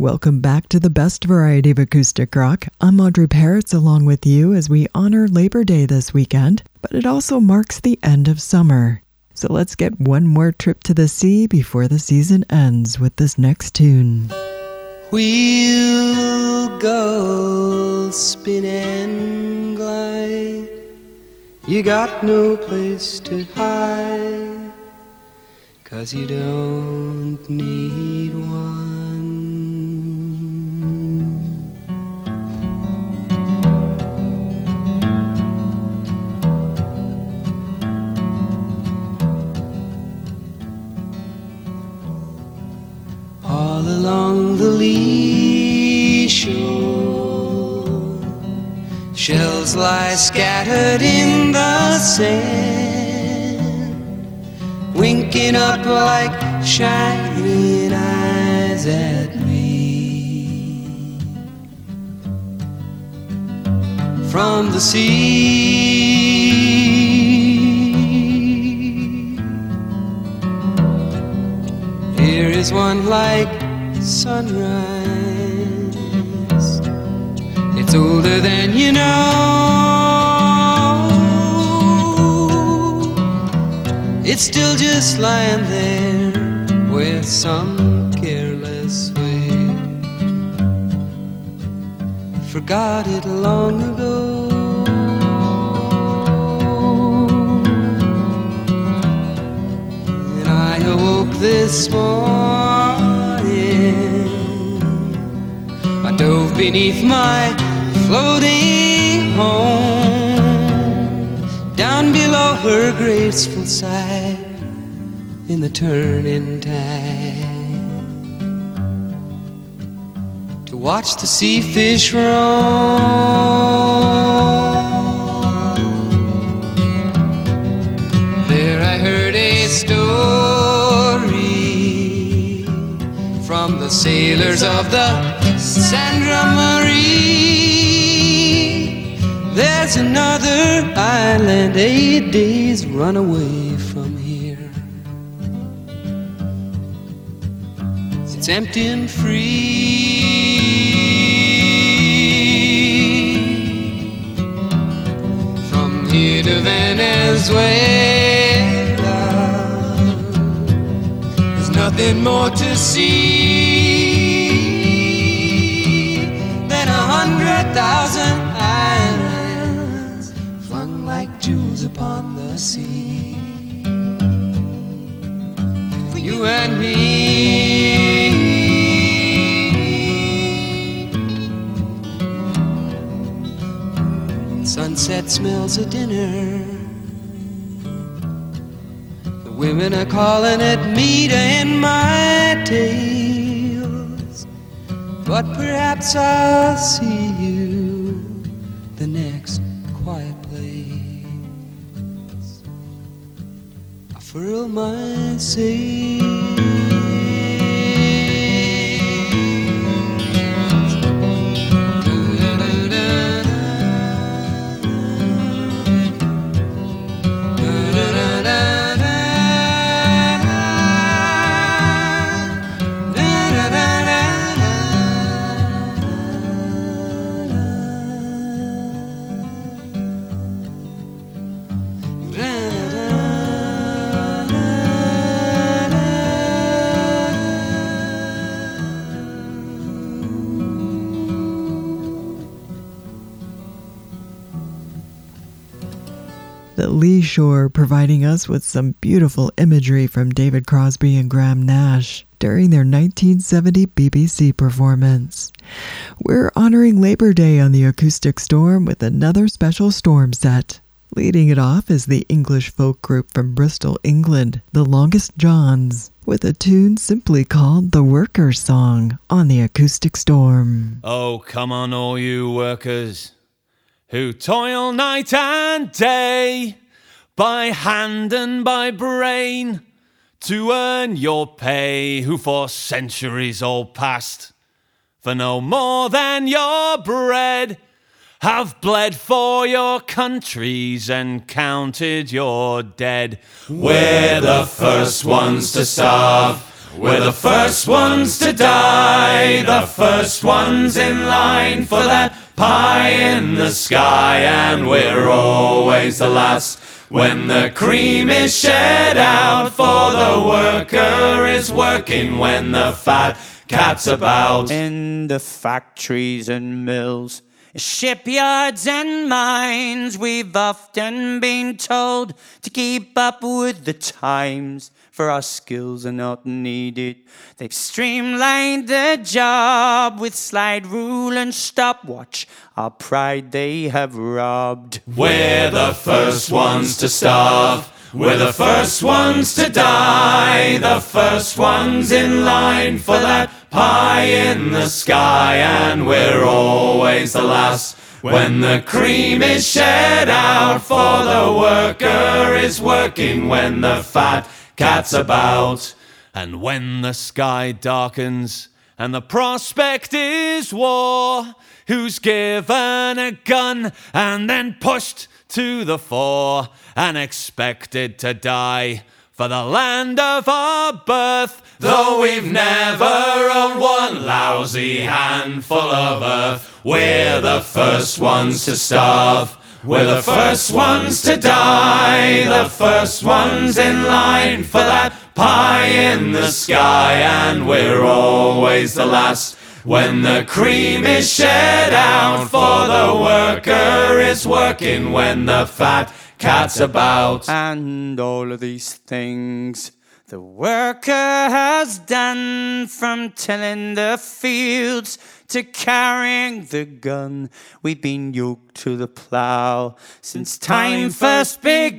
Welcome back to the best variety of acoustic rock. I'm Audrey Parrots along with you as we honor Labor Day this weekend, but it also marks the end of summer. So let's get one more trip to the sea before the season ends with this next tune. We'll go spin and glide. You got no place to hide, 'cause you don't need one. All along the lee shore, shells lie scattered in the sand, winking up like shining eyes at me. From the sea, here is one like sunrise. It's older than you know. It's still just lying there with some careless way. Forgot it long ago. And I awoke this morning, I dove beneath my floating home, down below her graceful side in the turning tide, to watch the sea fish roam. There I heard a story from the sailors of the Sandra Marie. There's another island 8 days run away from here. It's empty and free. From here to Venezuela, there's nothing more to see. 100,000 islands flung like jewels upon the sea, for you and me. Sunset smells of dinner. The women are calling it meat in my tales, but perhaps I'll see you the next quiet place. I furl my sails. The Lee Shore providing us with some beautiful imagery from David Crosby and Graham Nash during their 1970 BBC performance. We're honoring Labor Day on the Acoustic Storm with another special storm set. Leading it off is the English folk group from Bristol, England, The Longest Johns, with a tune simply called The Workers' Song on the Acoustic Storm. Oh, come on, all you workers who toil night and day, by hand and by brain, to earn your pay, who for centuries all past, for no more than your bread, have bled for your countries and counted your dead. We're the first ones to starve, We're the first ones to die, the first ones in line for that pie in the sky, and we're always the last when the cream is shed out, for the worker is working when the fat cat's about. In the factories and mills, shipyards and mines, we've often been told to keep up with the times, for our skills are not needed. They've streamlined the job with slide rule and stopwatch. Our pride they have robbed. We're the first ones to starve, we're the first ones to die, the first ones in line for that pie in the sky, and we're always the last when the cream is shed out, for the worker is working when the fat cat's about. And when the sky darkens and the prospect is war, who's given a gun and then pushed to the fore and expected to die for the land of our birth, though we've never owned one lousy handful of earth? We're the first ones to starve, we're the first ones to die, the first ones in line for that pie in the sky, and we're always the last when the cream is shed out, for the worker is working when the fat cat's about. And all of these things the worker has done, from tilling the fields to carrying the gun. We've been yoked to the plough since time first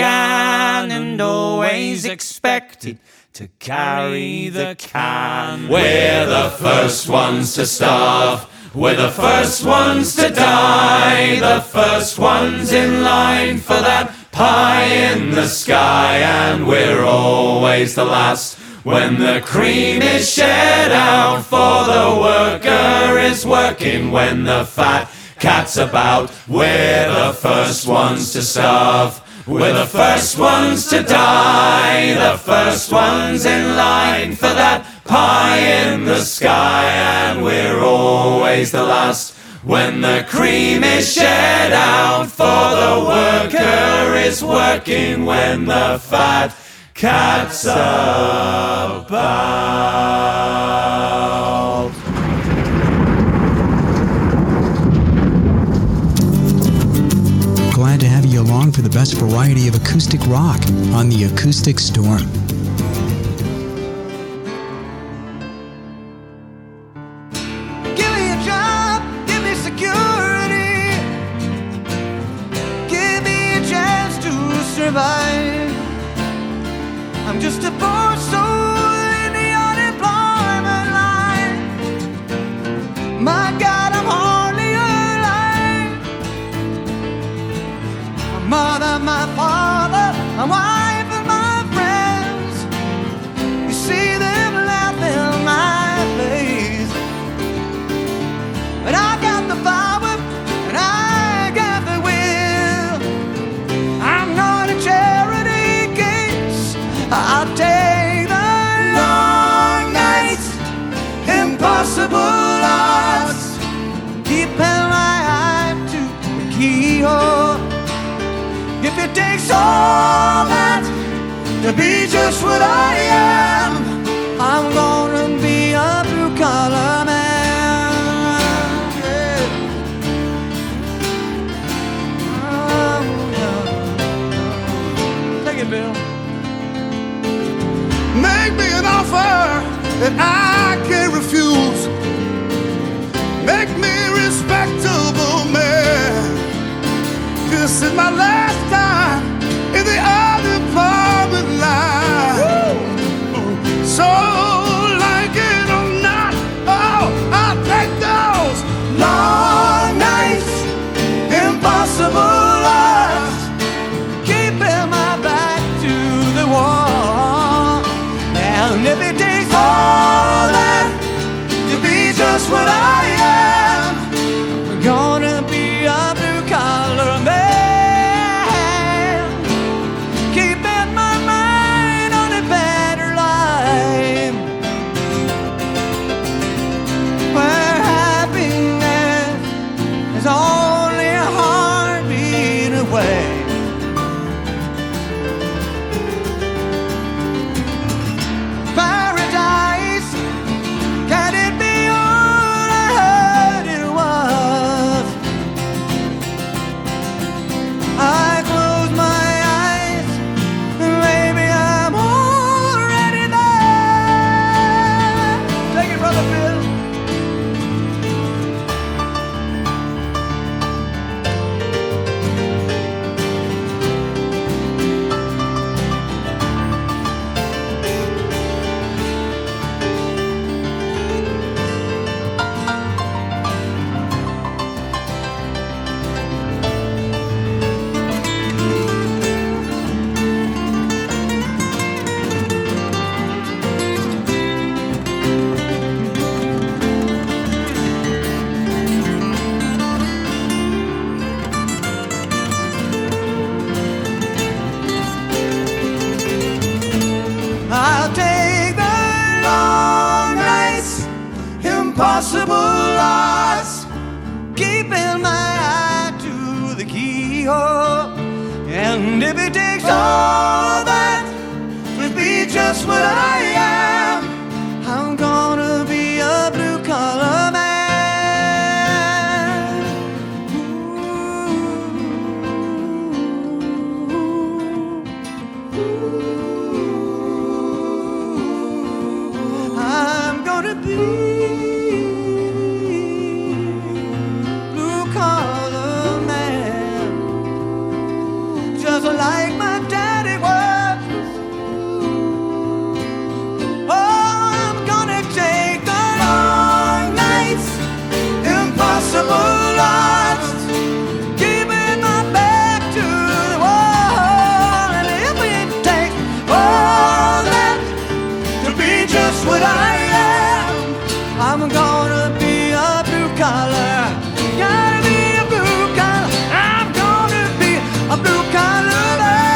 began, and always expected to carry the can. We're the first ones to starve, we're the first ones to die, the first ones in line for that pie in the sky, and we're always the last when the cream is shed out, for the worker is working when the fat cat's about. We're the first ones to starve, we're the first ones to die, the first ones in line for that pie in the sky, and we're always the last when the cream is shed out, for the worker is working when the fat cat's about. Glad to have you along for the best variety of acoustic rock on the Acoustic Storm. Give me a job, give me security, give me a chance to survive. I'm just a poor soul in the unemployment line. My God, I'm hardly alive. My mother, my father, my wife and my friends, you see them laughing in my face. But I got the power and I got the will. I'm not a charity case. I'll take the long nights, impossible odds, keeping my eye to the keyhole. If it takes all that to be just what I am, I'm gonna be a blue-collar man. Yeah. Oh, yeah. Take it, Bill. Make me an offer that I can't refuse. Make me a respectable man. This is my last time in the unemployment line. So like it or not, oh, I'll take those long nights, impossible odds, Keeping my back to the wall. And if it takes all that to be just what I am, I'm gonna be a blue-collar man. impossible odds, keeping my eye to the keyhole. And if it takes all that to be just what I am, I'm gonna be a blue-collar man. I'm gonna be blue-collar man, just like my daddy was. Oh, I'm gonna take the long nights, impossible odds, keeping my back to the wall. And if it takes all that to be just what I am, I'm gonna be a blue-collar. Gotta be a blue-collar. I'm gonna be a blue-collar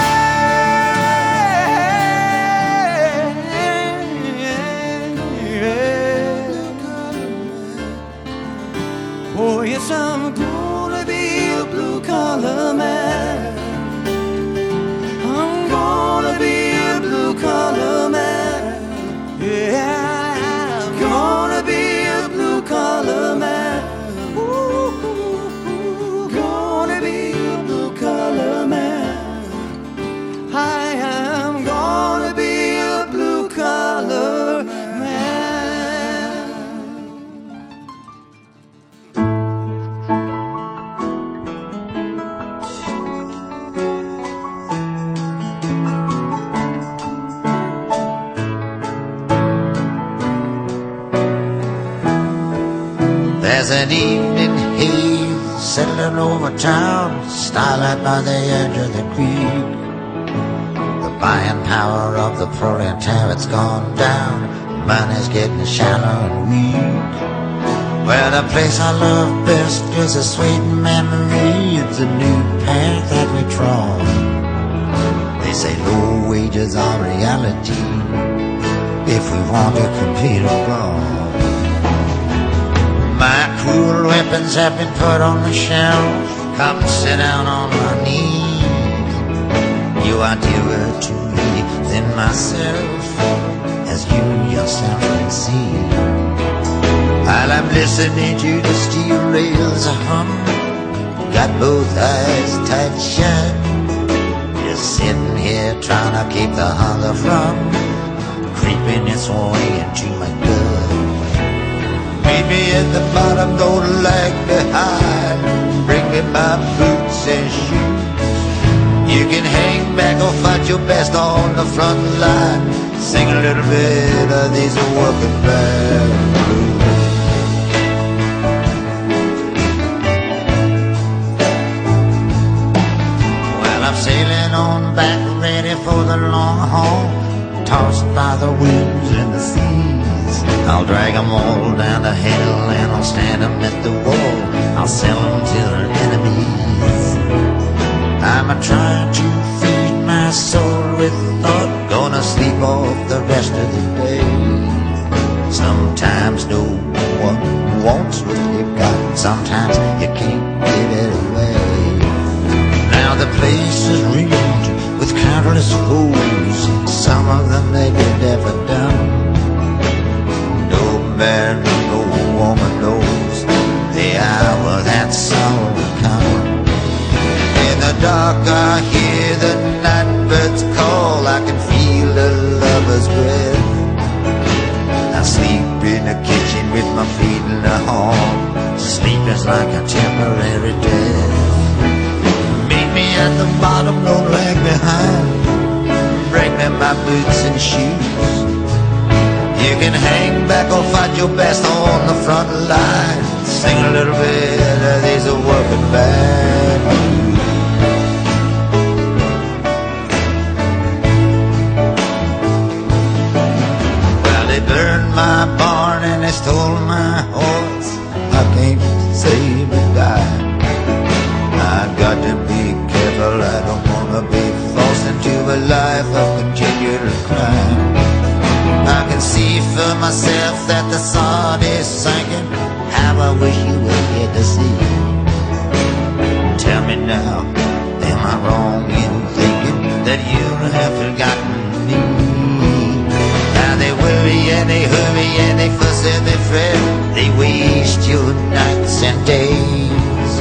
man. Oh yes, I'm gonna be a blue-collar man. I'm gonna be a blue-collar man. Yeah, I'm gonna be a blue-collar man. Ooh, gonna be a blue-collar man. I am gonna be a blue-collar man. There's an evening haze settling over town, starlight by the edge of the creek. The buying power of the proletariat's gone down, money's getting shallow and weak. Well, the place I love best is a sweet memory. It's a new path that we trod. They say low wages are reality if we want to compete abroad. My cruel weapons have been put on the shelf. Come sit down on my knees. You are dearer to me than myself, as you yourself can see. While I'm listening to the steel rails hum, got both eyes tight shut, just sitting here trying to keep the hunger from creeping its way into my gut. Meet me at the bottom, don't lag behind. Bring me my boots and shoes. You can hang back or fight your best on the front line. Sing a little bit of these working man blues. Well, I'm sailing on back, ready for the long haul, tossed by the winds and the seas. I'll drag them all down to hell and I'll stand them at the wall. I'll sell them to their enemies. I'm a-trying to feed my soul with thought, gonna sleep off the rest of the day. Sometimes no one wants what you got, sometimes you can't give it away. Now the place is ringed with countless foes, some of them they get never done. No man, no woman knows the hour that sorrow will come. In the dark I hear the night birds call, I can feel the lover's breath. I sleep in the kitchen with my feet in the hall. Sleep is like a temporary death. Meet me at the bottom, don't lag behind. Bring me my boots and shoes. You can hang back or fight your best on the front line. Sing a little bit of these working bad blues. Well, they burned my barn and they stole my horse. I can't say goodbye. I got to be careful, I don't wanna be forced into a life of continual crime. I can see for myself yourself that the sun is sinking. How I wish you were here to see. Tell me now, am I wrong in thinking that you have forgotten me? Now they worry and they hurry and they fuss and they fret. They waste your nights and days.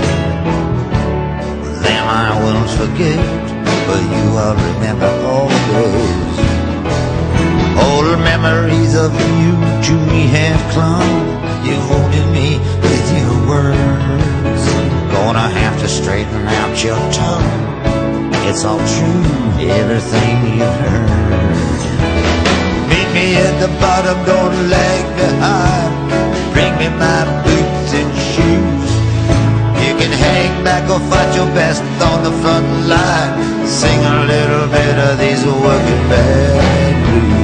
Them I won't forget, but you I'll remember always. Old memories of you to me have clung. You wounded me with your words. Gonna have to straighten out your tongue. It's all true, everything you heard. Meet me at the bottom, don't lag behind. Bring me my boots and shoes. You can hang back or fight your best on the front line. Sing a little bit of these working band blues.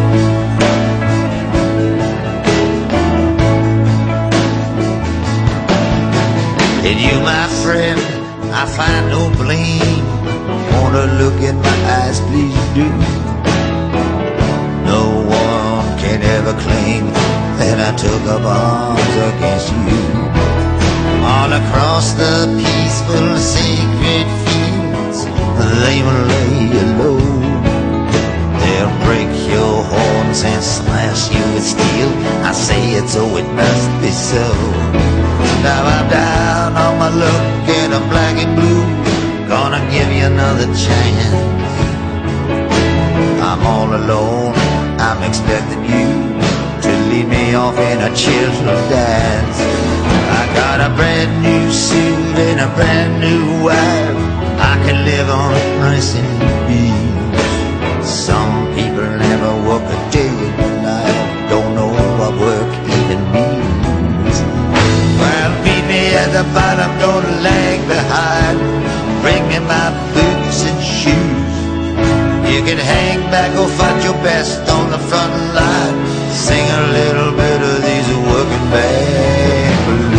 In you, my friend, I find no blame. Wanna look in my eyes, please do. No one can ever claim that I took up arms against you. All across the peaceful, sacred fields, they will lay you low. They'll break your horns and slash you with steel. I say it so it must be so. Now I'm down on my luck and I'm black and blue. Gonna give you another chance. I'm all alone, I'm expecting you to lead me off in a cheerful dance. I got a brand new suit and a brand new wife. I can live on rice and beans. Some people never work a day in their life, don't know what work even means. Well, meet me at the bottom, don't lag behind. Bring me my boots and shoes. You can hang back or fight your best on the front line. Sing a little bit of these working band blues.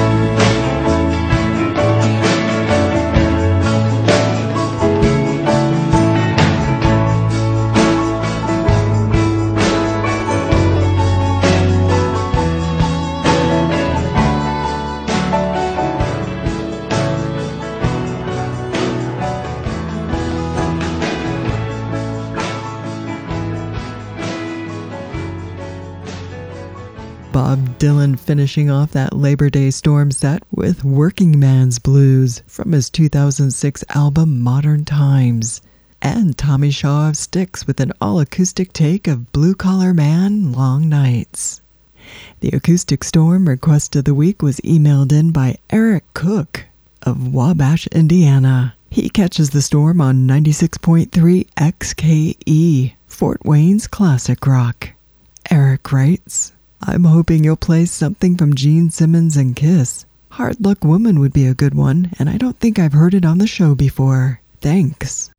Bob Dylan finishing off that Labor Day Storm set with Working Man's Blues from his 2006 album Modern Times. And Tommy Shaw of Styx with an all-acoustic take of Blue Collar Man, Long Nights. The Acoustic Storm request of the week was emailed in by Eric Cook of Wabash, Indiana. He catches the storm on 96.3 XKE, Fort Wayne's classic rock. Eric writes, I'm hoping you'll play something from Gene Simmons and Kiss. Hard Luck Woman would be a good one, and I don't think I've heard it on the show before. Thanks.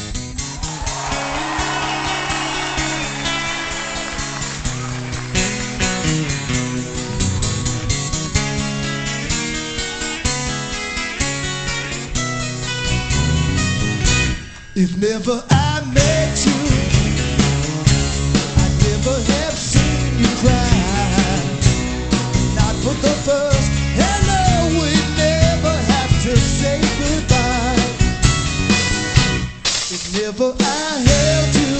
If never I met you, I'd never have seen you cry. Not for the first hello, we'd never have to say goodbye. If never I held you,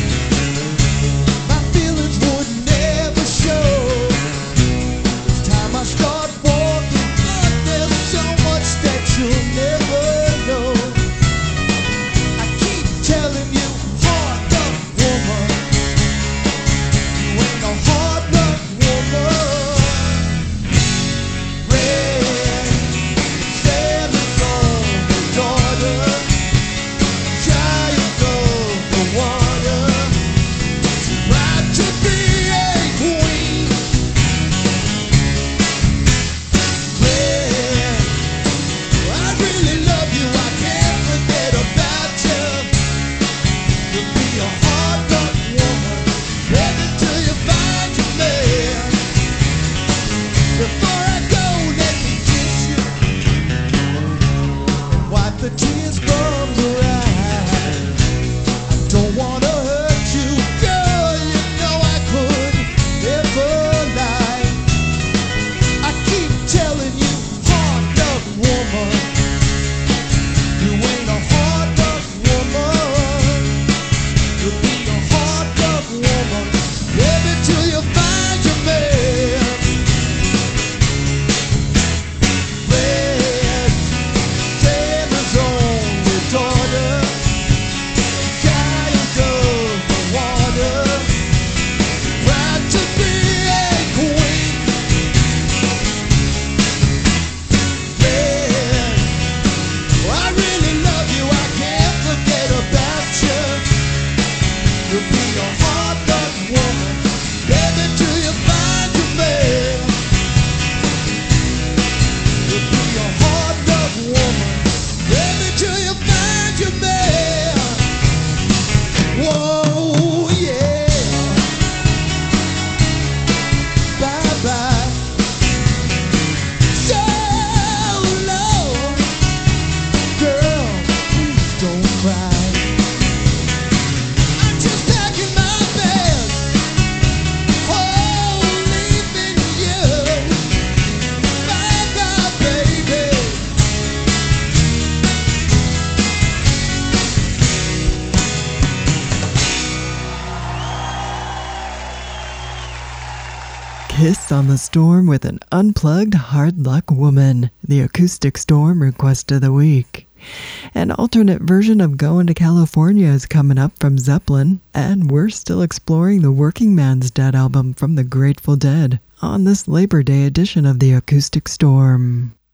my feelings would never show. It's time I start walking, but there's so much that you'll never know. Telling Hiss on the Storm with an unplugged Hard Luck Woman, the Acoustic Storm request of the week. An alternate version of Going to California is coming up from Zeppelin, and we're still exploring the Working Man's Dead album from the Grateful Dead on this Labor Day edition of the Acoustic Storm.